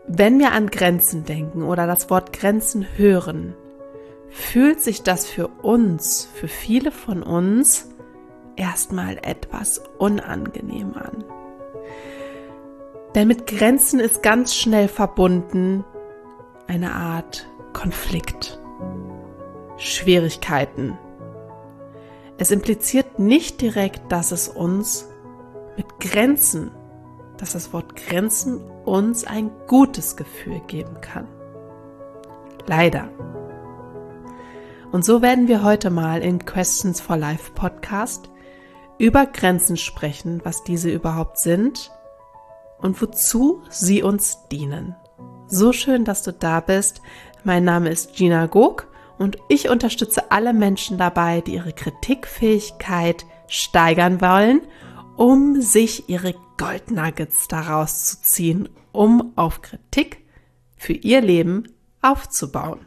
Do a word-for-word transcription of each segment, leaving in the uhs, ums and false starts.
Wenn wir an Grenzen denken oder das Wort Grenzen hören, fühlt sich das für uns, für viele von uns, erstmal etwas unangenehm an. Denn mit Grenzen ist ganz schnell verbunden eine Art Konflikt, Schwierigkeiten. Es impliziert nicht direkt, dass es uns mit Grenzen, dass das Wort Grenzen uns ein gutes Gefühl geben kann. Leider. Und so werden wir heute mal in Questions for Life Podcast über Grenzen sprechen, was diese überhaupt sind und wozu sie uns dienen. So schön, dass du da bist. Mein Name ist Gina Gog und ich unterstütze alle Menschen dabei, die ihre Kritikfähigkeit steigern wollen, um sich ihre Goldnuggets daraus zu ziehen, um auf Kritik für ihr Leben aufzubauen.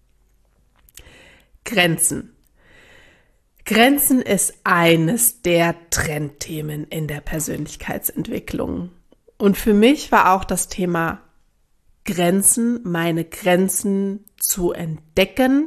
Grenzen. Grenzen ist eines der Trendthemen in der Persönlichkeitsentwicklung. Und für mich war auch das Thema Grenzen, meine Grenzen zu entdecken,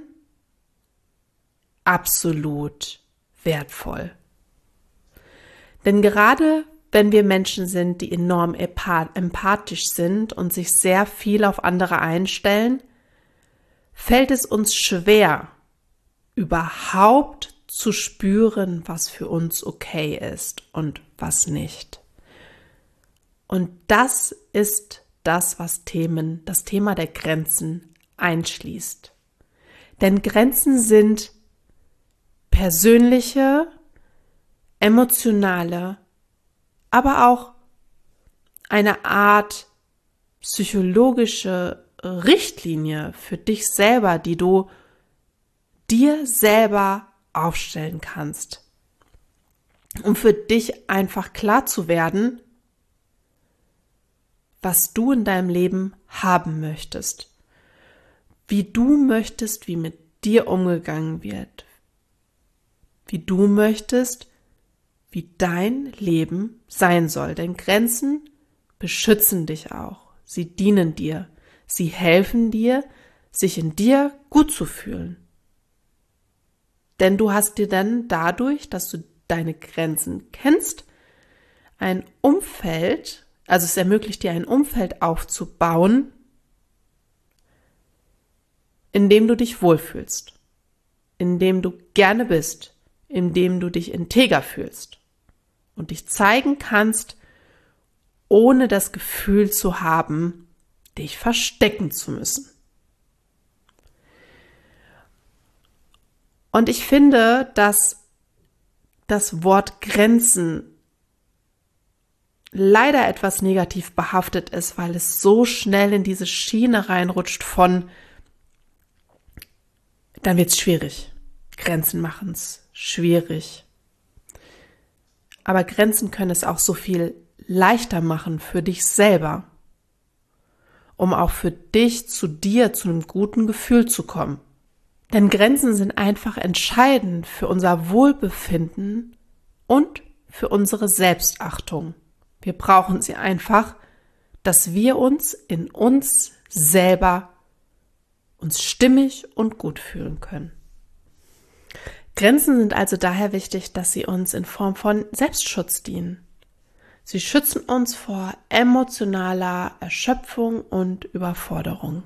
absolut wertvoll. Denn gerade wenn wir Menschen sind, die enorm empathisch sind und sich sehr viel auf andere einstellen, fällt es uns schwer, überhaupt zu spüren, was für uns okay ist und was nicht. Und das ist das, was Themen, das Thema der Grenzen einschließt. Denn Grenzen sind persönliche, emotionale, aber auch eine Art psychologische Richtlinie für dich selber, die du dir selber aufstellen kannst, um für dich einfach klar zu werden, was du in deinem Leben haben möchtest, wie du möchtest, wie mit dir umgegangen wird, wie du möchtest, wie dein Leben sein soll. Denn Grenzen beschützen dich auch, sie dienen dir, sie helfen dir, sich in dir gut zu fühlen. Denn du hast dir dann dadurch, dass du deine Grenzen kennst, ein Umfeld, also es ermöglicht dir ein Umfeld aufzubauen, in dem du dich wohlfühlst, in dem du gerne bist, in dem du dich integer fühlst und dich zeigen kannst, ohne das Gefühl zu haben, dich verstecken zu müssen. Und ich finde, dass das Wort Grenzen leider etwas negativ behaftet ist, weil es so schnell in diese Schiene reinrutscht von, dann wird es schwierig. Grenzen machen es schwierig. Aber Grenzen können es auch so viel leichter machen für dich selber, um auch für dich zu dir, zu einem guten Gefühl zu kommen. Denn Grenzen sind einfach entscheidend für unser Wohlbefinden und für unsere Selbstachtung. Wir brauchen sie einfach, dass wir uns in uns selber uns stimmig und gut fühlen können. Grenzen sind also daher wichtig, dass sie uns in Form von Selbstschutz dienen. Sie schützen uns vor emotionaler Erschöpfung und Überforderung.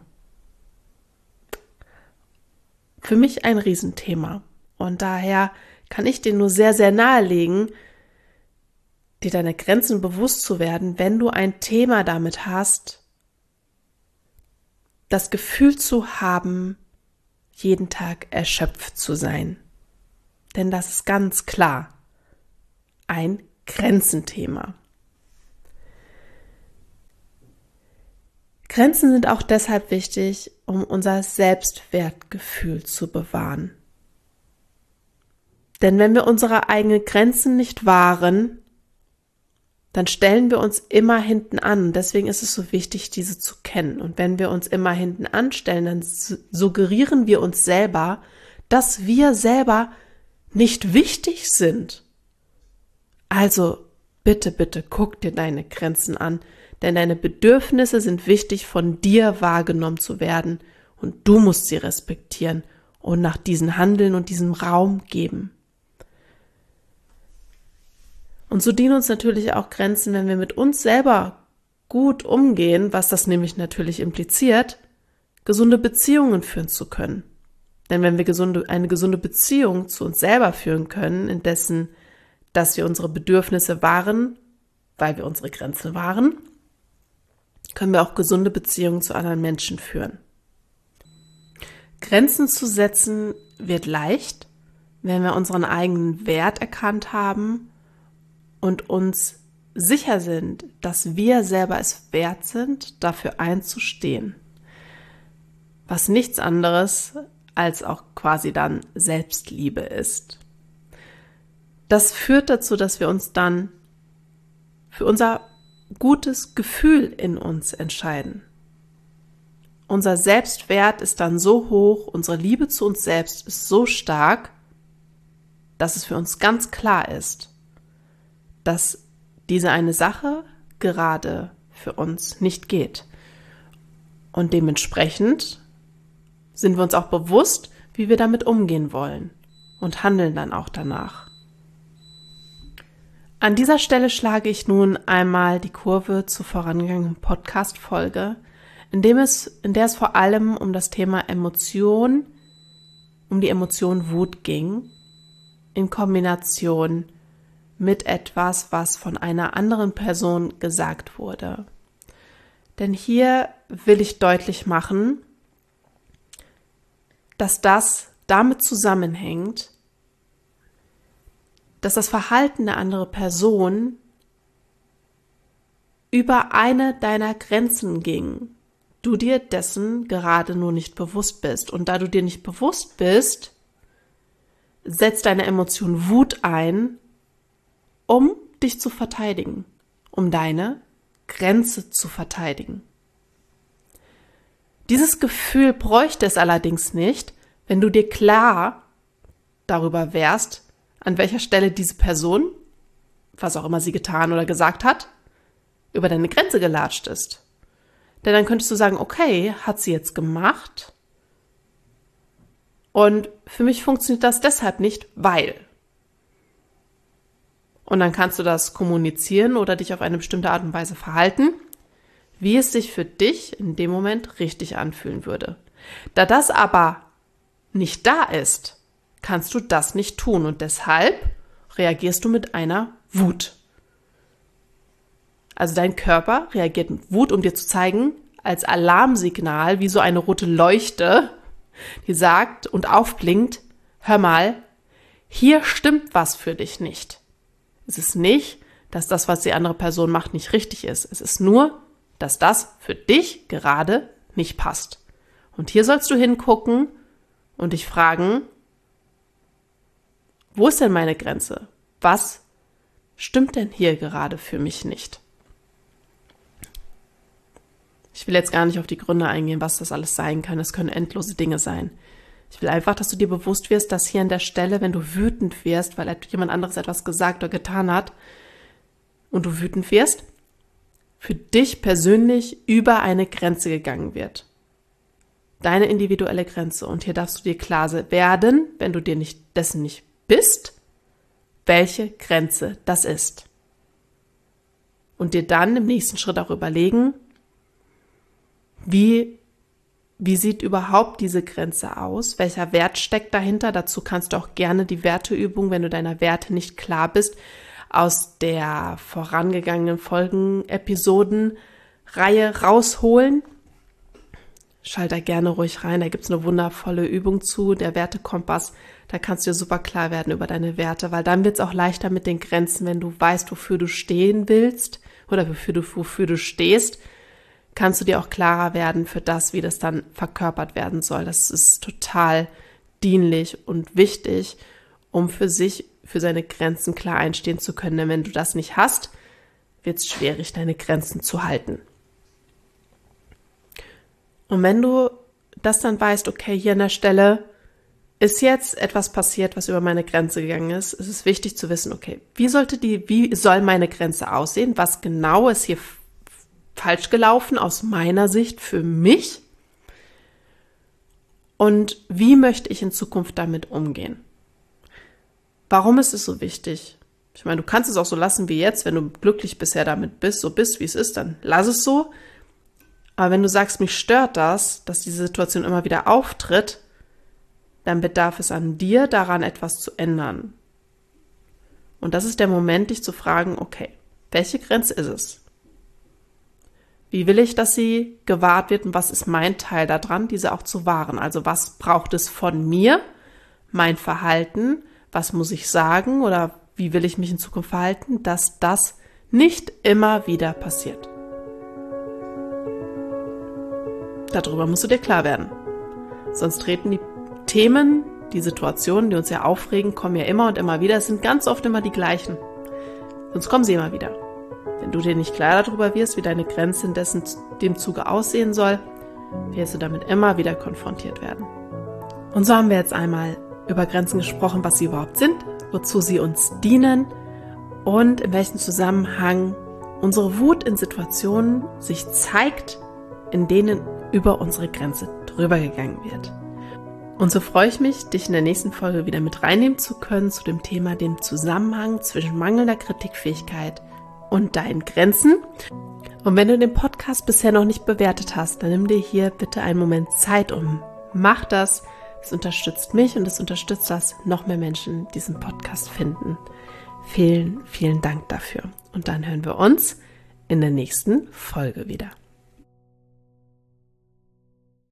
Für mich ein Riesenthema und daher kann ich dir nur sehr, sehr nahelegen, dir deine Grenzen bewusst zu werden, wenn du ein Thema damit hast, das Gefühl zu haben, jeden Tag erschöpft zu sein. Denn das ist ganz klar ein Grenzenthema. Grenzen sind auch deshalb wichtig, um unser Selbstwertgefühl zu bewahren. Denn wenn wir unsere eigenen Grenzen nicht wahren, dann stellen wir uns immer hinten an. Deswegen ist es so wichtig, diese zu kennen. Und wenn wir uns immer hinten anstellen, dann suggerieren wir uns selber, dass wir selber nicht wichtig sind. Also bitte, bitte guck dir deine Grenzen an, Denn deine Bedürfnisse sind wichtig, von dir wahrgenommen zu werden und du musst sie respektieren und nach diesen handeln und diesem Raum geben. Und so dienen uns natürlich auch Grenzen, wenn wir mit uns selber gut umgehen, was das nämlich natürlich impliziert, gesunde Beziehungen führen zu können. Denn wenn wir gesunde, eine gesunde Beziehung zu uns selber führen können, indessen, dass wir unsere Bedürfnisse wahren, weil wir unsere Grenzen wahren, können wir auch gesunde Beziehungen zu anderen Menschen führen. Grenzen zu setzen wird leicht, wenn wir unseren eigenen Wert erkannt haben und uns sicher sind, dass wir selber es wert sind, dafür einzustehen. Was nichts anderes als auch quasi dann Selbstliebe ist. Das führt dazu, dass wir uns dann für unser gutes Gefühl in uns entscheiden. Unser Selbstwert ist dann so hoch, unsere Liebe zu uns selbst ist so stark, dass es für uns ganz klar ist, dass diese eine Sache gerade für uns nicht geht. Und dementsprechend sind wir uns auch bewusst, wie wir damit umgehen wollen und handeln dann auch danach. An dieser Stelle schlage ich nun einmal die Kurve zur vorangegangenen Podcast-Folge, in dem es, in der es vor allem um das Thema Emotion, um die Emotion Wut ging, in Kombination mit etwas, was von einer anderen Person gesagt wurde. Denn hier will ich deutlich machen, dass das damit zusammenhängt, dass das Verhalten der anderen Person über eine deiner Grenzen ging, du dir dessen gerade nur nicht bewusst bist. Und da du dir nicht bewusst bist, setzt deine Emotion Wut ein, um dich zu verteidigen, um deine Grenze zu verteidigen. Dieses Gefühl bräuchte es allerdings nicht, wenn du dir klar darüber wärst, an welcher Stelle diese Person, was auch immer sie getan oder gesagt hat, über deine Grenze gelatscht ist. Denn dann könntest du sagen, okay, hat sie jetzt gemacht und für mich funktioniert das deshalb nicht, weil. Und dann kannst du das kommunizieren oder dich auf eine bestimmte Art und Weise verhalten, wie es sich für dich in dem Moment richtig anfühlen würde. Da das aber nicht da ist, kannst du das nicht tun und deshalb reagierst du mit einer Wut. Also dein Körper reagiert mit Wut, um dir zu zeigen, als Alarmsignal, wie so eine rote Leuchte, die sagt und aufblinkt, hör mal, hier stimmt was für dich nicht. Es ist nicht, dass das, was die andere Person macht, nicht richtig ist. Es ist nur, dass das für dich gerade nicht passt. Und hier sollst du hingucken und dich fragen, wo ist denn meine Grenze? Was stimmt denn hier gerade für mich nicht? Ich will jetzt gar nicht auf die Gründe eingehen, was das alles sein kann. Es können endlose Dinge sein. Ich will einfach, dass du dir bewusst wirst, dass hier an der Stelle, wenn du wütend wirst, weil jemand anderes etwas gesagt oder getan hat und du wütend wirst, für dich persönlich über eine Grenze gegangen wird. Deine individuelle Grenze. Und hier darfst du dir klar werden, wenn du dir nicht dessen nicht bist, welche Grenze das ist. Und dir dann im nächsten Schritt auch überlegen, wie, wie sieht überhaupt diese Grenze aus? Welcher Wert steckt dahinter? Dazu kannst du auch gerne die Werteübung, wenn du deiner Werte nicht klar bist, aus der vorangegangenen Folgen-Episoden-Reihe rausholen. Schalt da gerne ruhig rein, da gibt es eine wundervolle Übung zu, der Wertekompass. Da kannst du dir super klar werden über deine Werte, weil dann wird es auch leichter mit den Grenzen, wenn du weißt, wofür du stehen willst oder wofür du, wofür du stehst, kannst du dir auch klarer werden für das, wie das dann verkörpert werden soll. Das ist total dienlich und wichtig, um für sich, für seine Grenzen klar einstehen zu können. Denn wenn du das nicht hast, wird es schwierig, deine Grenzen zu halten. Und wenn du das dann weißt, okay, hier an der Stelle ist jetzt etwas passiert, was über meine Grenze gegangen ist, ist es wichtig zu wissen, okay, wie sollte die, wie soll meine Grenze aussehen? Was genau ist hier falsch gelaufen aus meiner Sicht für mich? Und wie möchte ich in Zukunft damit umgehen? Warum ist es so wichtig? Ich meine, du kannst es auch so lassen wie jetzt, wenn du glücklich bisher damit bist, so bist, wie es ist, dann lass es so. Aber wenn du sagst, mich stört das, dass diese Situation immer wieder auftritt, dann bedarf es an dir, daran etwas zu ändern. Und das ist der Moment, dich zu fragen, okay, welche Grenze ist es? Wie will ich, dass sie gewahrt wird und was ist mein Teil daran, diese auch zu wahren? Also was braucht es von mir, mein Verhalten, was muss ich sagen oder wie will ich mich in Zukunft verhalten, dass das nicht immer wieder passiert? Darüber musst du dir klar werden. Sonst treten die Themen, die Situationen, die uns ja aufregen, kommen ja immer und immer wieder. Es sind ganz oft immer die gleichen. Sonst kommen sie immer wieder. Wenn du dir nicht klar darüber wirst, wie deine Grenze in dessen, dem Zuge aussehen soll, wirst du damit immer wieder konfrontiert werden. Und so haben wir jetzt einmal über Grenzen gesprochen, was sie überhaupt sind, wozu sie uns dienen und in welchem Zusammenhang unsere Wut in Situationen sich zeigt, in denen über unsere Grenze drüber gegangen wird. Und so freue ich mich, dich in der nächsten Folge wieder mit reinnehmen zu können zu dem Thema, dem Zusammenhang zwischen mangelnder Kritikfähigkeit und deinen Grenzen. Und wenn du den Podcast bisher noch nicht bewertet hast, dann nimm dir hier bitte einen Moment Zeit um. Mach das, es unterstützt mich und es unterstützt, dass noch mehr Menschen diesen Podcast finden. Vielen, vielen Dank dafür. Und dann hören wir uns in der nächsten Folge wieder.